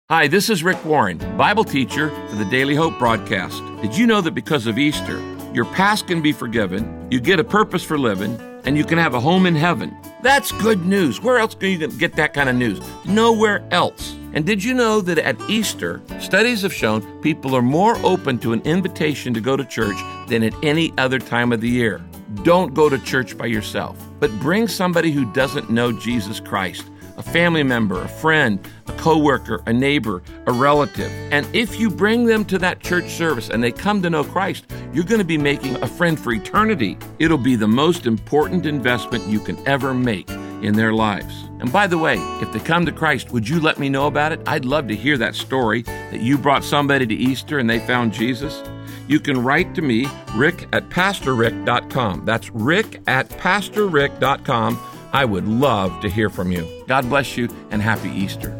Hi, this is Rick Warren, Bible teacher for the Daily Hope broadcast. Did you know that because of Easter, your past can be forgiven, you get a purpose for living, and you can have a home in heaven? That's good news. Where else can you get that kind of news? Nowhere else. And did you know that at Easter, studies have shown people are more open to an invitation to go to church than at any other time of the year? Don't go to church by yourself, but bring somebody who doesn't know Jesus Christ. A family member, a friend, a coworker, a neighbor, a relative. And if you bring them to that church service and they come to know Christ, you're going to be making a friend for eternity. It'll be the most important investment you can ever make in their lives. And by the way, if they come to Christ, would you let me know about it? I'd love to hear that story that you brought somebody to Easter and they found Jesus. You can write to me, rick@pastorrick.com. That's rick@pastorrick.com. I would love to hear from you. God bless you and happy Easter.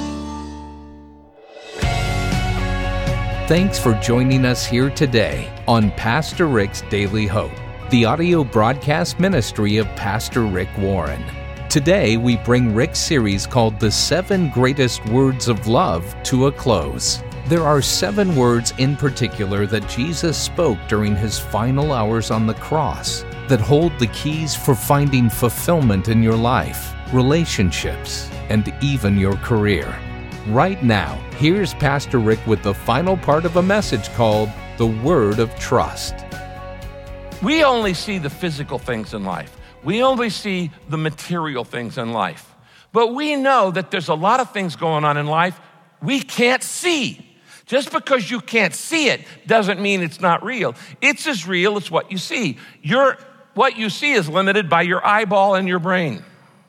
Thanks for joining us here today on Pastor Rick's Daily Hope, the audio broadcast ministry of Pastor Rick Warren. Today, we bring Rick's series called The 7 Greatest Words of Love to a close. There are 7 words in particular that Jesus spoke during his final hours on the cross that hold the keys for finding fulfillment in your life, relationships, and even your career. Right now, here's Pastor Rick with the final part of a message called The Word of Trust. We only see the physical things in life. We only see the material things in life. But we know that there's a lot of things going on in life we can't see. Just because you can't see it doesn't mean it's not real. It's as real as what you see. What you see is limited by your eyeball and your brain.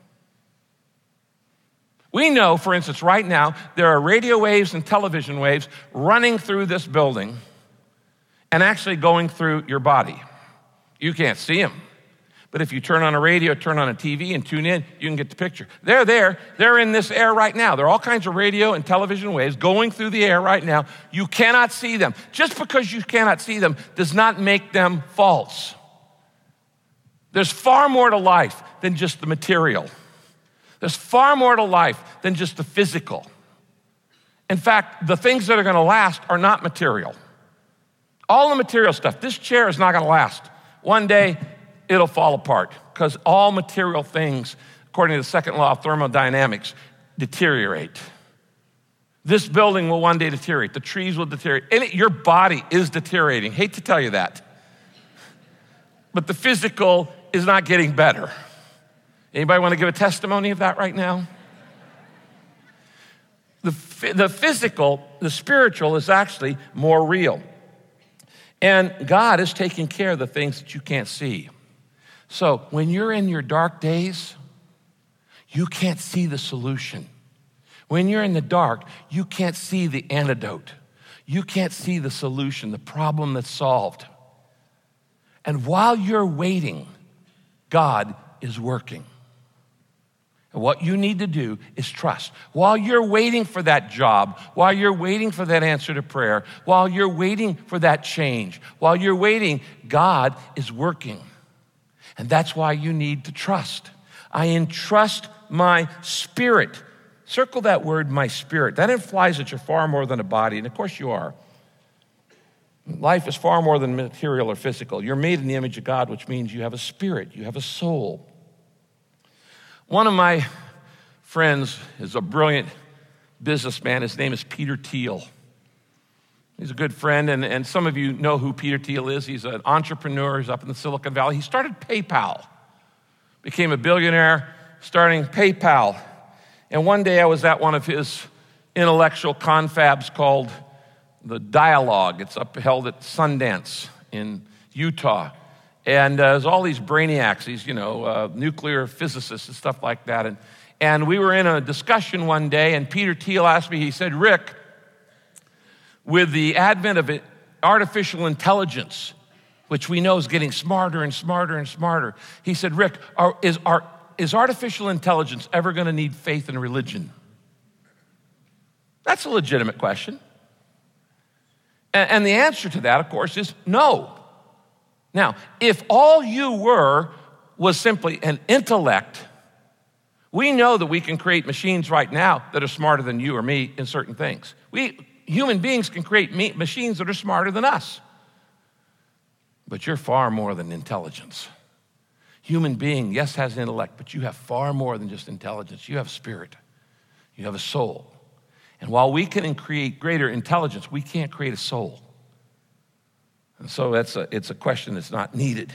We know, for instance, right now, there are radio waves and television waves running through this building and actually going through your body. You can't see them. But if you turn on a radio, turn on a TV, and tune in, you can get the picture. They're there. They're in this air right now. There are all kinds of radio and television waves going through the air right now. You cannot see them. Just because you cannot see them does not make them false. There's far more to life than just the material. There's far more to life than just the physical. In fact, the things that are going to last are not material. All the material stuff, this chair is not going to last. One day, it'll fall apart because all material things, according to the second law of thermodynamics, deteriorate. This building will one day deteriorate. The trees will deteriorate. And your body is deteriorating. Hate to tell you that. But the physical is not getting better. Anybody want to give a testimony of that right now? The physical, the spiritual is actually more real. And God is taking care of the things that you can't see. So when you're in your dark days, you can't see the solution. When you're in the dark, you can't see the antidote. You can't see the solution, the problem that's solved. And while you're waiting, God is working. And what you need to do is trust. While you're waiting for that job, while you're waiting for that answer to prayer, while you're waiting for that change, while you're waiting, God is working. And that's why you need to trust. I entrust my spirit. Circle that word, my spirit. That implies that you're far more than a body, and of course you are. Life is far more than material or physical. You're made in the image of God, which means you have a spirit, you have a soul. One of my friends is a brilliant businessman. His name is Peter Thiel. He's a good friend, and some of you know who Peter Thiel is. He's an entrepreneur. He's up in the Silicon Valley. He started PayPal, became a billionaire, starting PayPal. And one day I was at one of his intellectual confabs called the Dialogue. It's held at Sundance in Utah. And there's all these brainiacs, these, nuclear physicists and stuff like that. And we were in a discussion one day, and Peter Thiel asked me, he said, Rick, with the advent of artificial intelligence, which we know is getting smarter and smarter and smarter, he said, Rick, is artificial intelligence ever going to need faith and religion? That's a legitimate question. And the answer to that, of course, is no. Now, if all you were was simply an intellect We know that we can create machines right now that are smarter than you or me in certain things. Human beings can create machines that are smarter than us. But you're far more than intelligence. Human being, yes, has intellect, but you have far more than just intelligence. You have spirit. You have a soul. And while we can create greater intelligence, we can't create a soul. And so it's a question that's not needed.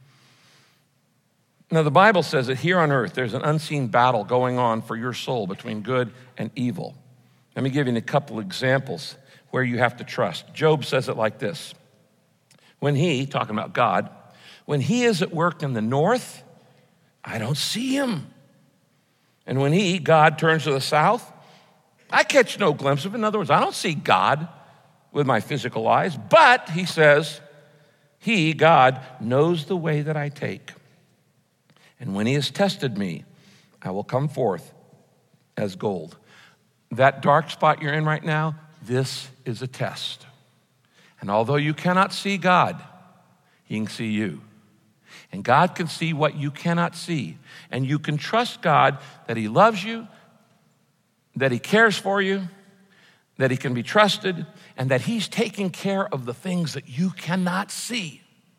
Now, the Bible says that here on earth, there's an unseen battle going on for your soul between good and evil. Let me give you a couple examples where you have to trust. Job says it like this. When he, talking about God, when he is at work in the north, I don't see him. And when he, God, turns to the south, I catch no glimpse of him. In other words, I don't see God with my physical eyes. But, he says, he, God, knows the way that I take. And when he has tested me, I will come forth as gold. That dark spot you're in right now, this is a test. And although you cannot see God, he can see you. And God can see what you cannot see. And you can trust God that he loves you, that he cares for you, that he can be trusted, and that he's taking care of the things that you cannot see.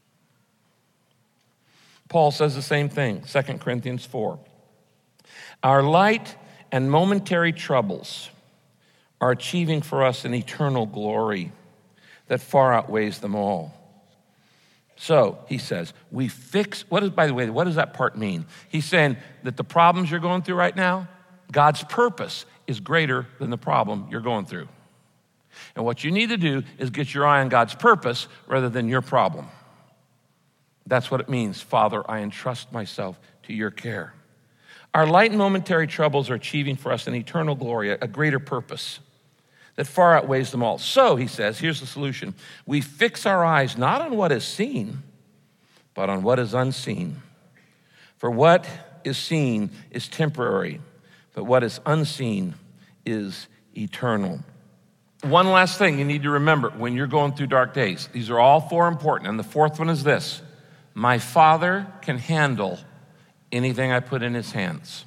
Paul says the same thing, 2 Corinthians 4. Our light and momentary troubles are achieving for us an eternal glory that far outweighs them all. So, he says, by the way, what does that part mean? He's saying that the problems you're going through right now, God's purpose is greater than the problem you're going through. And what you need to do is get your eye on God's purpose rather than your problem. That's what it means. Father, I entrust myself to your care. Our light and momentary troubles are achieving for us an eternal glory, a greater purpose that far outweighs them all. So, he says, here's the solution. We fix our eyes not on what is seen, but on what is unseen. For what is seen is temporary, but what is unseen is eternal. One last thing you need to remember when you're going through dark days. These are all four important, and the fourth one is this. My Father can handle anything I put in his hands.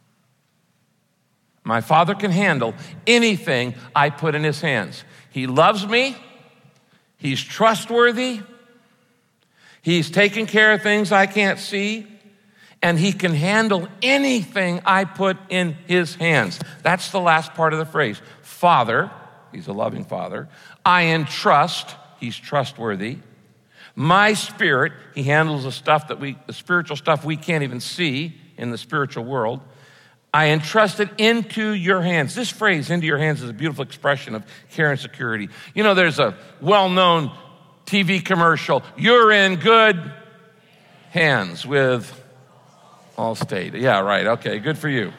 My Father can handle anything I put in his hands. He loves me. He's trustworthy. He's taking care of things I can't see. And he can handle anything I put in his hands. That's the last part of the phrase. Father, he's a loving Father. I entrust, he's trustworthy. My spirit, he handles the spiritual stuff we can't even see in the spiritual world. I entrust it into your hands. This phrase, into your hands, is a beautiful expression of care and security. You know, there's a well-known TV commercial. You're in good hands with Allstate. Yeah, right. Okay, good for you.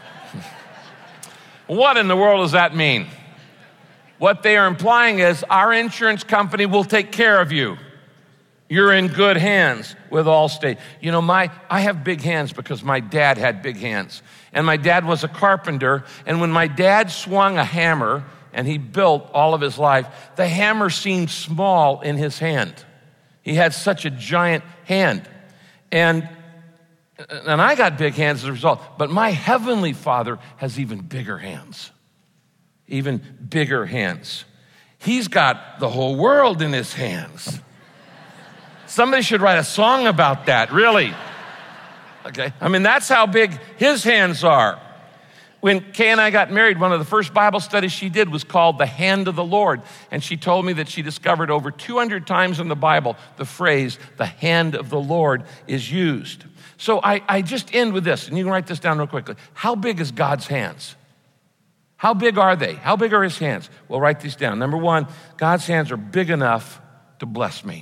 What in the world does that mean? What they are implying is our insurance company will take care of you. You're in good hands with Allstate. You know, I have big hands because my dad had big hands. And my dad was a carpenter. And when my dad swung a hammer, and he built all of his life, the hammer seemed small in his hand. He had such a giant hand. And I got big hands as a result. But my heavenly Father has even bigger hands. Even bigger hands. He's got the whole world in his hands. Somebody should write a song about that, really. Okay, I mean, that's how big his hands are. When Kay and I got married, one of the first Bible studies she did was called The Hand of the Lord. And she told me that she discovered over 200 times in the Bible the phrase, the hand of the Lord is used. So I just end with this, and you can write this down real quickly. How big is God's hands? How big are they? How big are his hands? Well, write these down. Number one, God's hands are big enough to bless me.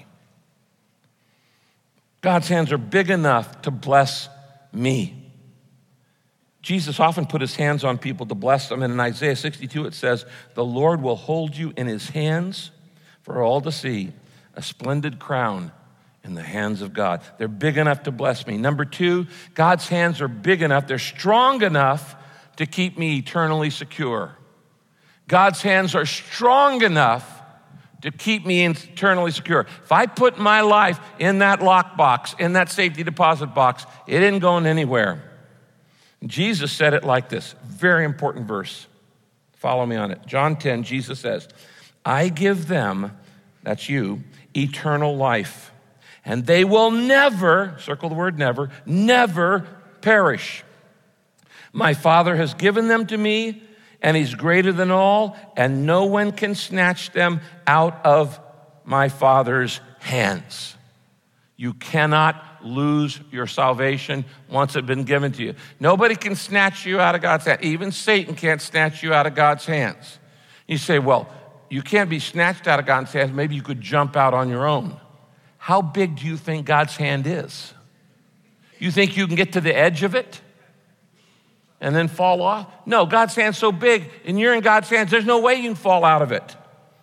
God's hands are big enough to bless me. Jesus often put his hands on people to bless them. And in Isaiah 62, it says, the Lord will hold you in his hands for all to see, a splendid crown in the hands of God. They're big enough to bless me. Number two, God's hands are big enough, they're strong enough to keep me eternally secure. God's hands are strong enough to keep me eternally secure. If I put my life in that lockbox, in that safety deposit box, it isn't going anywhere. Jesus said it like this, very important verse. Follow me on it. John 10, Jesus says, I give them, that's you, eternal life, and they will never, circle the word never, never perish. My Father has given them to me, and he's greater than all, and no one can snatch them out of my Father's hands. You cannot lose your salvation once it's been given to you. Nobody can snatch you out of God's hand. Even Satan can't snatch you out of God's hands. You say, well, you can't be snatched out of God's hands. Maybe you could jump out on your own. How big do you think God's hand is? You think you can get to the edge of it and then fall off? No, God's hand's so big, and you're in God's hands, there's no way you can fall out of it.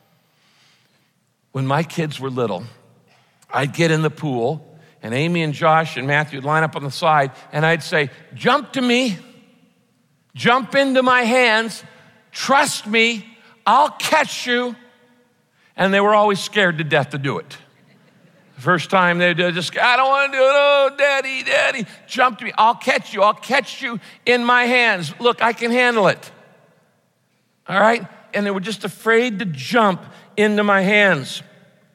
When my kids were little, I'd get in the pool, and Amy and Josh and Matthew would line up on the side, and I'd say, jump to me, jump into my hands, trust me, I'll catch you. And they were always scared to death to do it. The first time they'd just, I don't want to do it, oh, daddy, jump to me, I'll catch you in my hands. Look, I can handle it. All right? And they were just afraid to jump into my hands.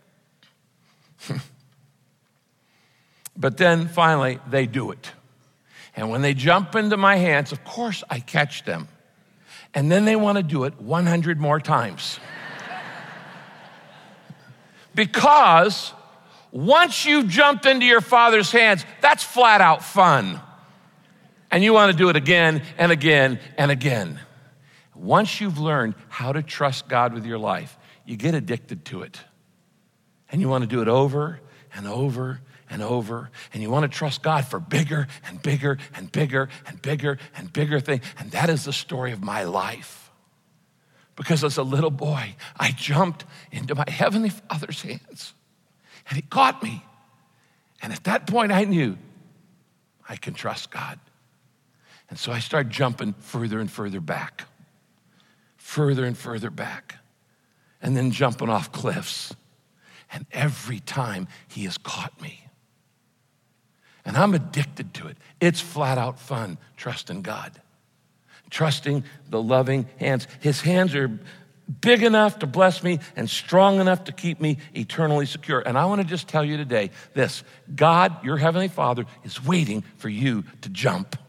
But then finally, they do it. And when they jump into my hands, of course I catch them. And then they want to do it 100 more times. Because once you've jumped into your Father's hands, that's flat out fun. And you want to do it again and again and again. Once you've learned how to trust God with your life, you get addicted to it. And you want to do it over and over and over, and you want to trust God for bigger and bigger and bigger and bigger and bigger things. And that is the story of my life. Because as a little boy, I jumped into my Heavenly Father's hands, and he caught me. And at that point, I knew I can trust God. And so I started jumping further and further back, and then jumping off cliffs. And every time he has caught me. And I'm addicted to it. It's flat out fun, trusting God. Trusting the loving hands. His hands are big enough to bless me and strong enough to keep me eternally secure. And I want to just tell you today this: God, your Heavenly Father, is waiting for you to jump.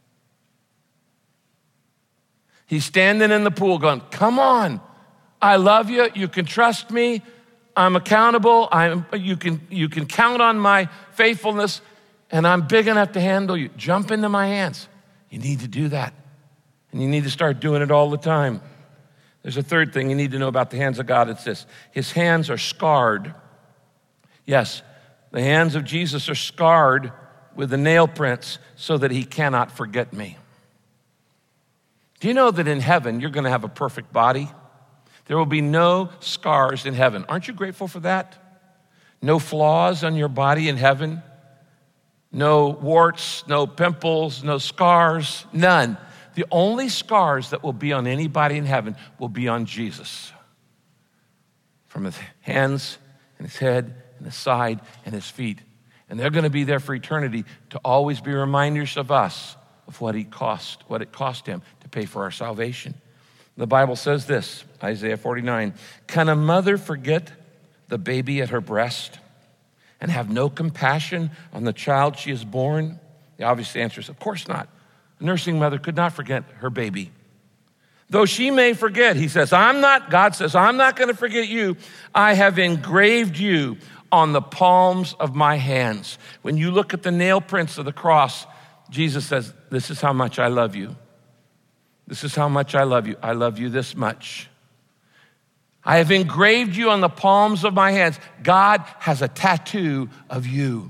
He's standing in the pool going, come on, I love you, you can trust me, I'm accountable, you can count on my faithfulness, and I'm big enough to handle you. Jump into my hands. You need to do that. And you need to start doing it all the time. There's a third thing you need to know about the hands of God. It's this: his hands are scarred. Yes, the hands of Jesus are scarred with the nail prints so that he cannot forget me. Do you know that in heaven you're going to have a perfect body? There will be no scars in heaven. Aren't you grateful for that? No flaws on your body in heaven. No warts, no pimples, no scars, none. The only scars that will be on anybody in heaven will be on Jesus. From his hands and his head and his side and his feet. And they're going to be there for eternity to always be reminders of us of what it cost him to pay for our salvation. The Bible says this, Isaiah 49, can a mother forget the baby at her breast and have no compassion on the child she has born? The obvious answer is, of course not. A nursing mother could not forget her baby. Though she may forget, God says, I'm not going to forget you. I have engraved you on the palms of my hands. When you look at the nail prints of the cross, Jesus says, this is how much I love you. This is how much I love you. I love you this much. I have engraved you on the palms of my hands. God has a tattoo of you.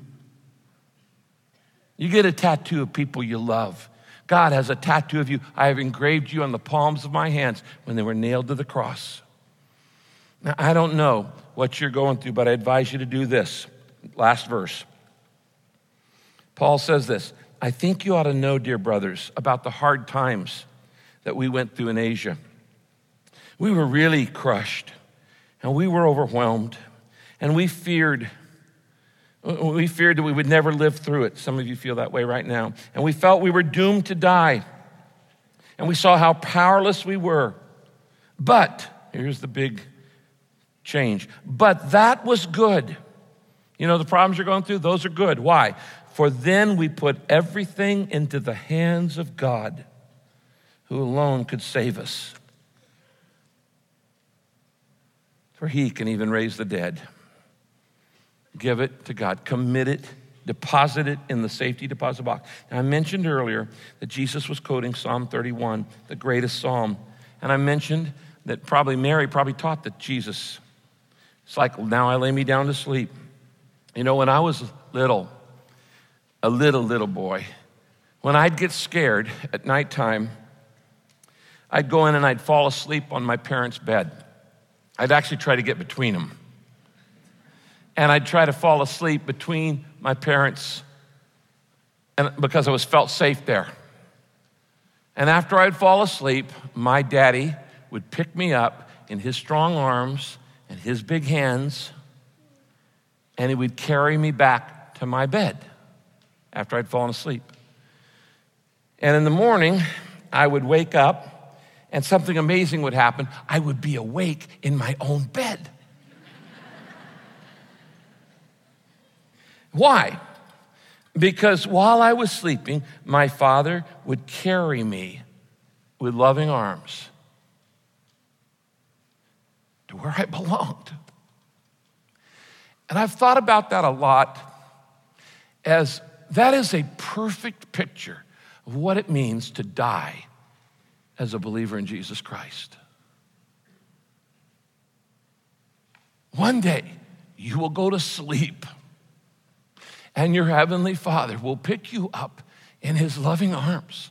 You get a tattoo of people you love. God has a tattoo of you. I have engraved you on the palms of my hands when they were nailed to the cross. Now, I don't know what you're going through, but I advise you to do this. Last verse. Paul says this, I think you ought to know, dear brothers, about the hard times that we went through in Asia. We were really crushed, and we were overwhelmed, and we feared We feared that we would never live through it. Some of you feel that way right now. And we felt we were doomed to die. And we saw how powerless we were. But, here's the big change, but that was good. You know, the problems you're going through, those are good. Why? For then we put everything into the hands of God, who alone could save us. For he can even raise the dead. Give it to God. Commit it. Deposit it in the safety deposit box. Now, I mentioned earlier that Jesus was quoting Psalm 31, the greatest psalm. And I mentioned that Mary taught that Jesus, it's like, now I lay me down to sleep. You know, when I was a little boy, when I'd get scared at nighttime, I'd go in and I'd fall asleep on my parents' bed. I'd actually try to get between them. And I'd try to fall asleep between my parents because I felt safe there. And after I'd fall asleep, my daddy would pick me up in his strong arms and his big hands, and he would carry me back to my bed after I'd fallen asleep. And in the morning, I would wake up, and something amazing would happen. I would be awake in my own bed. Why? Because while I was sleeping, my father would carry me with loving arms to where I belonged. And I've thought about that a lot, as that is a perfect picture of what it means to die as a believer in Jesus Christ. One day, you will go to sleep, and your heavenly Father will pick you up in his loving arms.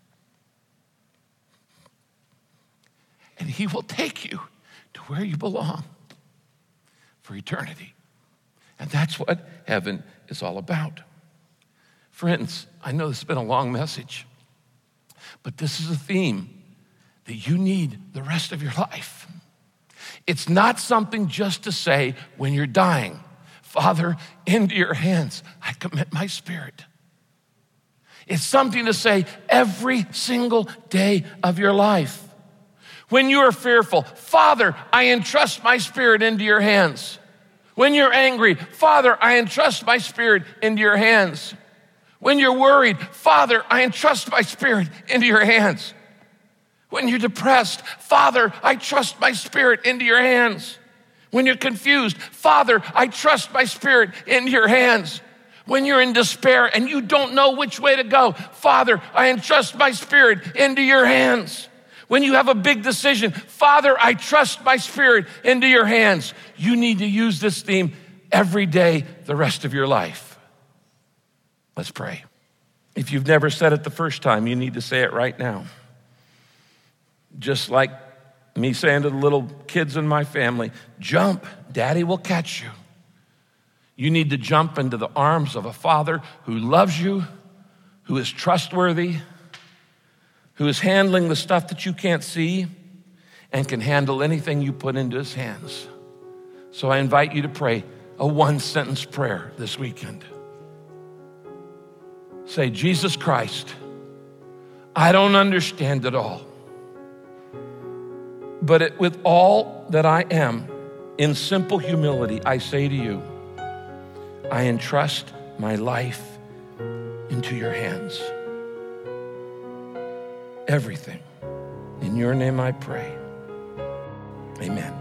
And he will take you to where you belong for eternity. And that's what heaven is all about. Friends, I know this has been a long message, but this is a theme that you need the rest of your life. It's not something just to say when you're dying, Father, into your hands I commit my spirit. It's something to say every single day of your life. When you are fearful, Father, I entrust my spirit into your hands. When you're angry, Father, I entrust my spirit into your hands. When you're worried, Father, I entrust my spirit into your hands. When you're depressed, Father, I trust my spirit into your hands. When you're confused, Father, I trust my spirit into your hands. When you're in despair and you don't know which way to go, Father, I entrust my spirit into your hands. When you have a big decision, Father, I trust my spirit into your hands. You need to use this theme every day the rest of your life. Let's pray. If you've never said it the first time, you need to say it right now. Just like me saying to the little kids in my family, jump, Daddy will catch you. You need to jump into the arms of a Father who loves you, who is trustworthy, who is handling the stuff that you can't see and can handle anything you put into his hands. So I invite you to pray a one-sentence prayer this weekend. Say, Jesus Christ, I don't understand it all, but with all that I am, in simple humility, I say to you, I entrust my life into your hands. Everything. In your name I pray. Amen.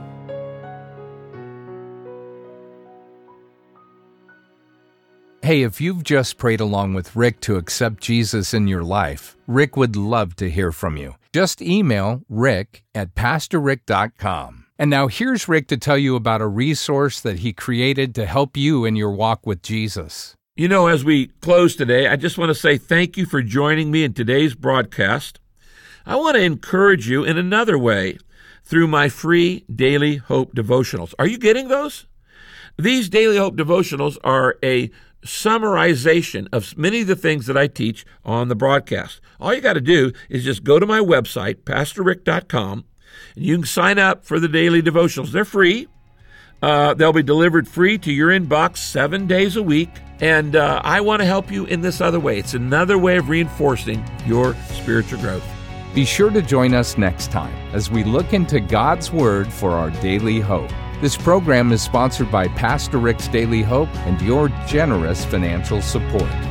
Hey, if you've just prayed along with Rick to accept Jesus in your life, Rick would love to hear from you. Just email rick@pastorrick.com. And now here's Rick to tell you about a resource that he created to help you in your walk with Jesus. You know, as we close today, I just want to say thank you for joining me in today's broadcast. I want to encourage you in another way through my free Daily Hope devotionals. Are you getting those? These Daily Hope devotionals are a summarization of many of the things that I teach on the broadcast. All you got to do is just go to my website, pastorrick.com, and you can sign up for the daily devotionals. They're free. They'll be delivered free to your inbox 7 days a week. And I want to help you in this other way. It's another way of reinforcing your spiritual growth. Be sure to join us next time as we look into God's Word for our daily hope. This program is sponsored by Pastor Rick's Daily Hope and your generous financial support.